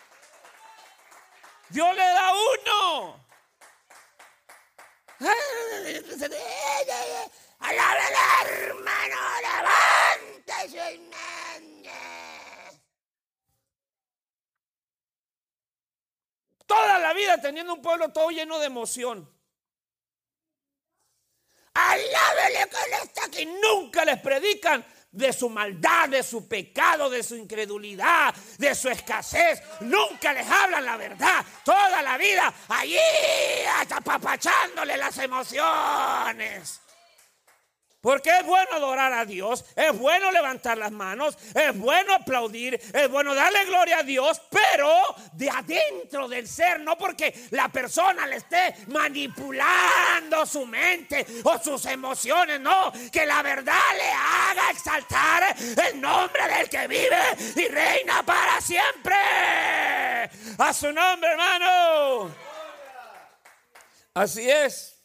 Dios le da uno. Alábele, hermano, levante sus manos. Toda la vida teniendo un pueblo todo lleno de emoción. Alábele que Él está aquí. Nunca les predican de su maldad, de su pecado, de su incredulidad, de su escasez. Nunca les hablan la verdad. Toda la vida allí apapachándole las emociones. Porque es bueno adorar a Dios, es bueno levantar las manos, es bueno aplaudir, es bueno darle gloria a Dios, pero de adentro del ser, no porque la persona le esté manipulando su mente o sus emociones, no, que la verdad le haga exaltar el nombre del que vive y reina para siempre. A su nombre, hermano. Así es.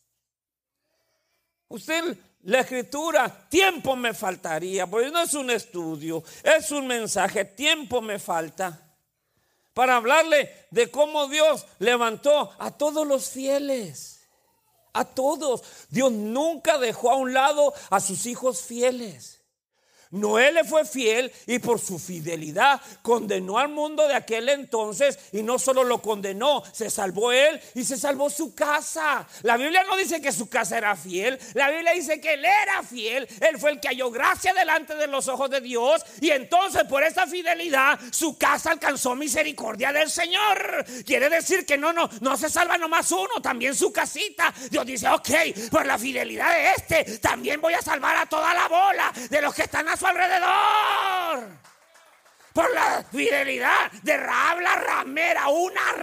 Usted... La escritura, tiempo me faltaría, porque no es un estudio, es un mensaje, tiempo me falta para hablarle de cómo Dios levantó a todos los fieles, a todos. Dios nunca dejó a un lado a sus hijos fieles. Noé le fue fiel y por su fidelidad condenó al mundo de aquel entonces, y no solo lo condenó, se salvó él y se salvó su casa. La Biblia no dice que su casa era fiel, la Biblia dice que él era fiel. Él fue el que halló gracia delante de los ojos de Dios, y entonces por esa fidelidad su casa alcanzó misericordia del Señor. Quiere decir que no se salva nomás uno, también su casita. Dios dice, ok, por la fidelidad de este también voy a salvar a toda la bola de los que están a su alrededor. Por la fidelidad de Rahab la ramera, una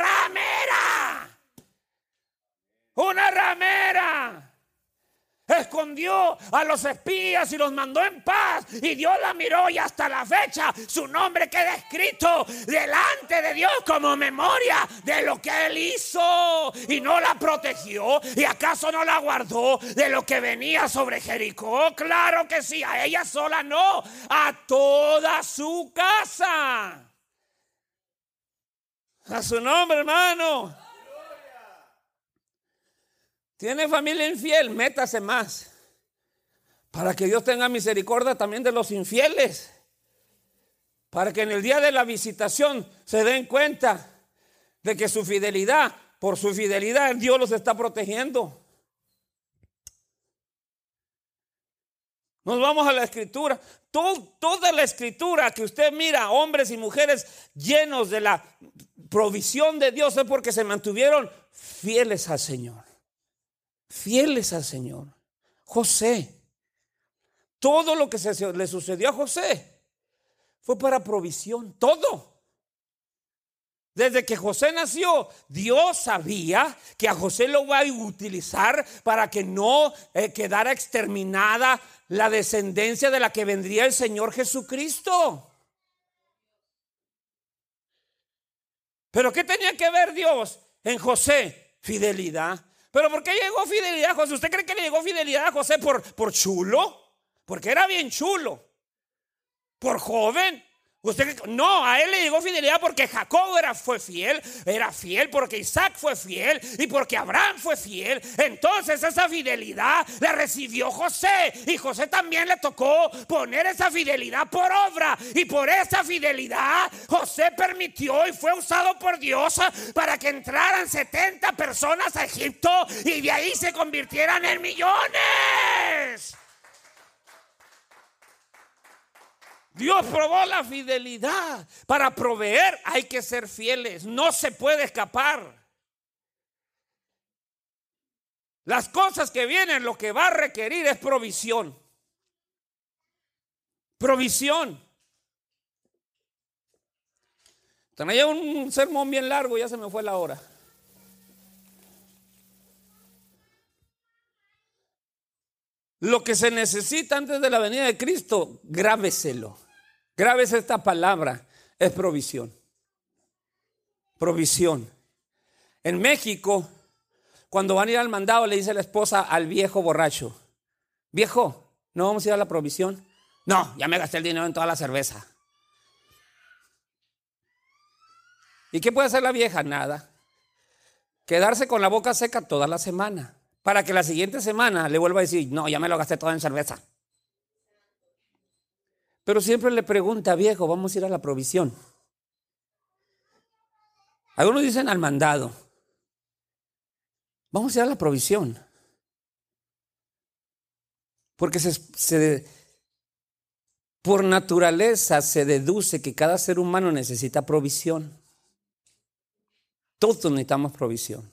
ramera escondió a los espías y los mandó en paz, y Dios la miró, y hasta la fecha su nombre queda escrito delante de Dios como memoria de lo que él hizo. Y no la protegió, y acaso no la guardó de lo que venía sobre Jericó. Claro que sí, a ella sola no, a toda su casa. A su nombre, hermano. ¿Tiene familia infiel? Métase más, para que Dios tenga misericordia también de los infieles, para que en el día de la visitación se den cuenta de que su fidelidad, por su fidelidad, Dios los está protegiendo. Nos vamos a la escritura. Toda la escritura que usted mira, hombres y mujeres llenos de la provisión de Dios, es porque se mantuvieron fieles al Señor. Fieles al Señor. José, todo lo que le sucedió a José fue para provisión, todo. Desde que José nació, Dios sabía que a José lo iba a utilizar para que no quedara exterminada la descendencia de la que vendría el Señor Jesucristo. ¿Pero qué tenía que ver Dios en José? Fidelidad. ¿Pero por qué llegó fidelidad a José? ¿Usted cree que le llegó fidelidad a José por chulo? Porque era bien chulo. ¿Por joven? No, a él le llegó fidelidad porque Jacob fue fiel. Era fiel porque Isaac fue fiel y porque Abraham fue fiel. Entonces esa fidelidad la recibió José, y José también le tocó poner esa fidelidad por obra. Y por esa fidelidad José permitió y fue usado por Dios para que entraran 70 personas a Egipto y de ahí se convirtieran en millones. Dios probó la fidelidad. Para proveer hay que ser fieles, no se puede escapar. Las cosas que vienen, lo que va a requerir es provisión. Provisión. Tenía un sermón bien largo, ya se me fue la hora. Lo que se necesita antes de la venida de Cristo, grábeselo. Grábese esta palabra, es provisión. Provisión. En México, cuando van a ir al mandado, le dice la esposa al viejo borracho: viejo, ¿no vamos a ir a la provisión? No, ya me gasté el dinero en toda la cerveza. ¿Y qué puede hacer la vieja? Nada. Quedarse con la boca seca toda la semana. para que la siguiente semana le vuelva a decir, no, ya me lo gasté todo en cerveza. Pero siempre le pregunta, viejo, vamos a ir a la provisión. Algunos dicen al mandado. Vamos a ir a la provisión. Porque por naturaleza se deduce que cada ser humano necesita provisión. Todos necesitamos provisión.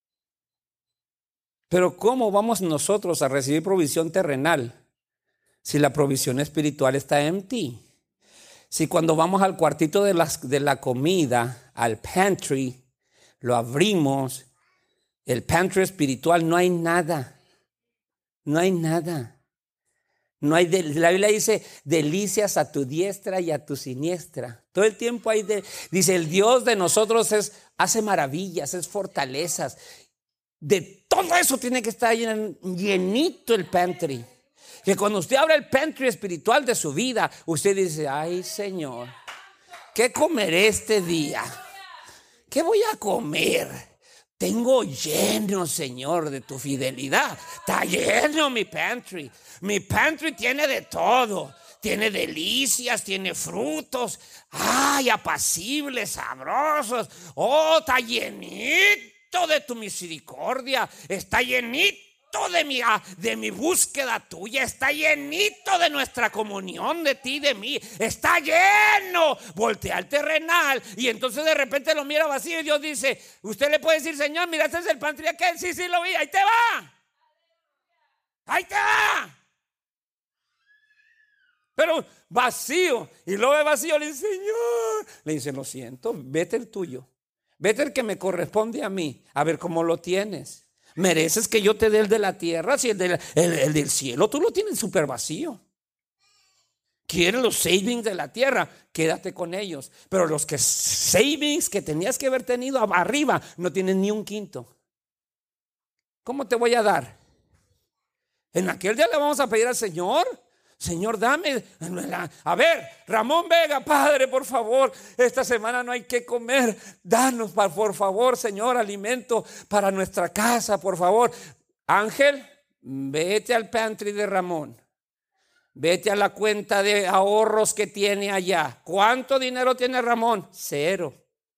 Pero ¿cómo vamos nosotros a recibir provisión terrenal si la provisión espiritual está en ti? Si cuando vamos al cuartito de la comida, al pantry, lo abrimos, el pantry espiritual, no hay nada. No hay nada. No hay la Biblia dice, delicias a tu diestra y a tu siniestra. Todo el tiempo hay dice, el Dios de nosotros hace maravillas, es fortalezas. De todo eso tiene que estar llenito el pantry. Que cuando usted abre el pantry espiritual de su vida, usted dice, ay Señor, ¿qué comeré este día? ¿Qué voy a comer? Tengo lleno, Señor, de tu fidelidad. Está lleno mi pantry. Mi pantry tiene de todo. Tiene delicias, tiene frutos. Ay, apacibles, sabrosos. Oh, está llenito de tu misericordia. Está llenito de mi búsqueda tuya, está llenito de nuestra comunión de ti y de mí, está lleno. Voltea al terrenal y entonces de repente lo mira vacío y Dios dice, usted le puede decir, Señor, mira, este es el pantry aquel, sí, lo vi, ahí te va, ahí te va. Pero vacío, y luego de vacío le dice, Señor, le dice, lo siento, vete el tuyo, vete el que me corresponde a mí, a ver cómo lo tienes. ¿Mereces que yo te dé el de la tierra? Si el del cielo tú lo tienes súper vacío. ¿Quieres los savings de la tierra? Quédate con ellos. Pero los savings que tenías que haber tenido arriba no tienen ni un quinto. ¿Cómo te voy a dar? En aquel día le vamos a pedir al Señor, Señor, dame. A ver, Ramón Vega, Padre, por favor, esta semana no hay que comer. Danos, por favor, Señor, alimento para nuestra casa, por favor. Ángel, vete al pantry de Ramón. Vete a la cuenta de ahorros que tiene allá. ¿Cuánto dinero tiene Ramón? Cero,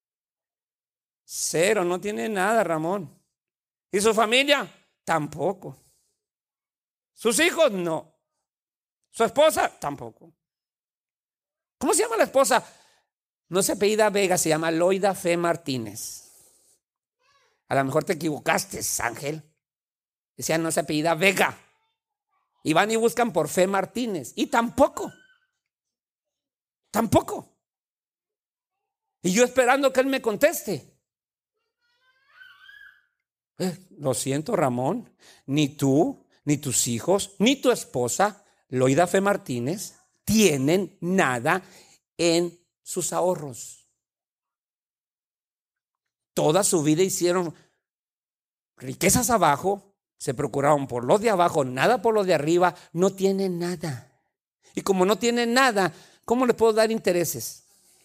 no tiene nada Ramón. ¿Y su familia? Tampoco. ¿Sus hijos? No. ¿Su esposa? Tampoco. ¿Cómo se llama la esposa? No se apellida Vega, se llama Loida Fe Martínez. A lo mejor te equivocaste, Ángel. Decía, no se apellida Vega. Y van y buscan por Fe Martínez. Y tampoco. Y yo esperando que él me conteste. Lo siento, Ramón. Ni tú, ni tus hijos, ni tu esposa, Loida Fe Martínez, tienen nada en sus ahorros. Toda su vida hicieron riquezas abajo, se procuraron por los de abajo, nada por los de arriba, no tienen nada. Y como no tienen nada, ¿cómo les puedo dar intereses?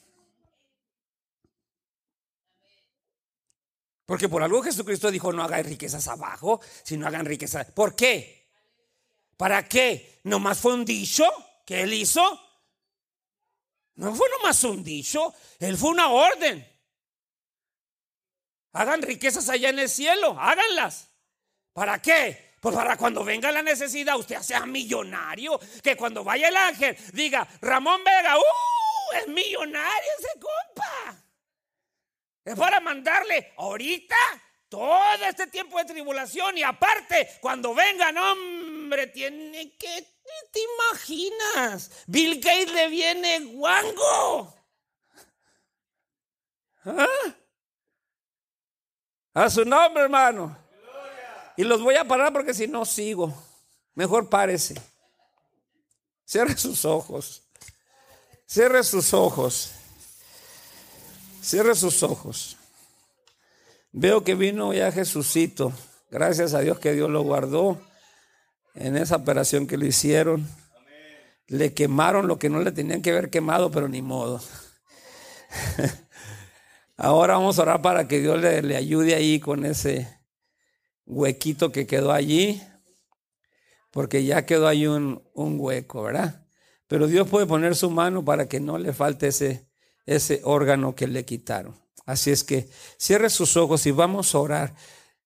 Porque por algo Jesucristo dijo, no hagan riquezas abajo, sino hagan riquezas. ¿Por qué? ¿Para qué? ¿Nomás fue un dicho que él hizo? No fue nomás un dicho, él fue una orden. Hagan riquezas allá en el cielo, háganlas. ¿Para qué? Pues para cuando venga la necesidad usted sea millonario. Que cuando vaya el ángel diga, Ramón Vega, es millonario ese compa. Es para mandarle ahorita todo este tiempo de tribulación. Y aparte, cuando vengan, hombre, tiene que, ¿te imaginas? Bill Gates le viene guango. ¿Ah? A su nombre, hermano. Y los voy a parar porque si no sigo. Mejor párese. Cierre sus ojos. Cierre sus ojos. Cierre sus ojos. Veo que vino ya Jesucito. Gracias a Dios que Dios lo guardó en esa operación que le hicieron. Le quemaron lo que no le tenían que haber quemado, pero ni modo. Ahora vamos a orar para que Dios le ayude ahí con ese huequito que quedó allí, porque ya quedó ahí un hueco, ¿verdad? Pero Dios puede poner su mano para que no le falte ese órgano que le quitaron. Así es que cierre sus ojos y vamos a orar.